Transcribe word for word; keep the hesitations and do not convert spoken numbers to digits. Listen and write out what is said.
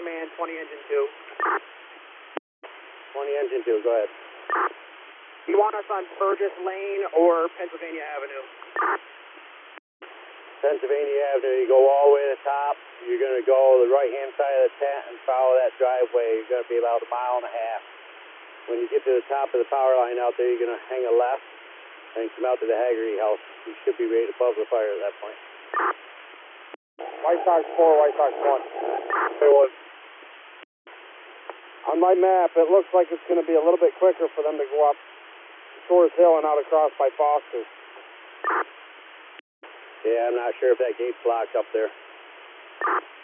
man, twenty engine two. twenty engine two, go ahead. You want us on Burgess Lane or Pennsylvania Avenue? Pennsylvania Avenue, you go all the way to the top. You're going to go the right-hand side of the tent and follow that driveway. You're going to be about a mile and a half. When you get to the top of the power line out there, you're going to hang a left and come out to the Haggerty house. You should be right above the fire at that point. White Sox four, White Sox one. Hey, one. On my map, it looks like it's going to be a little bit quicker for them to go up Shores Hill and out across by Foster. Yeah, I'm not sure if that gate's locked up there.